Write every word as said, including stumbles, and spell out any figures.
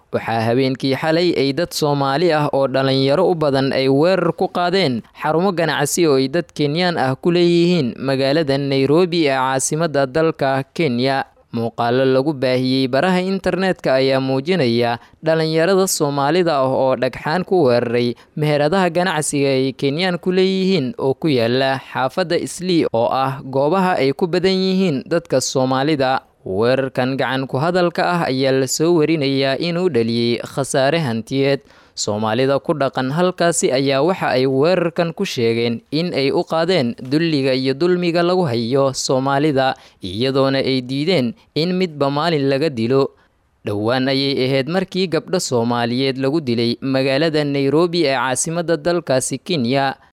waxaa habeenkii xalay ay dad Soomaali ah oo dhalinyaro u badan ay weerar ku qaadeen xarumo ganacsi oo ay dad Kenyaan ah ku leeyihiin magaalada Nairobi ee caasimadda dalka Kenya. Muuqaalo lagu baahiyay baraha internetka ayaa muujinaya dhalinyarada Soomaalida ah oo dhagxaan ku weeraray meheradaha ganacsiga ay Kenyaan ku leeyihiin oo ku yaala xaafadda Islii oo ah goobaha ay ku badan yihiin dadka Soomaalida. Weerarkan gacan ku hadalka ah ayaa la soo warinayaa inuu dhaliyay khasaare hantiyeed. Soomaalida ku dhaqan halkaasi ayaa waxa ay weerarkan ku sheegeen in ay u qaadeen dulliga iyo dulmiga lagu hayo Soomaalida, iyadoona ay diideen in midba maalin laga dilo. Dhowaan ayay ahayd markii gabdho Soomaaliyeed lagu dilay magaalada Nairobi ee caasimadda dalkaasi Kenya.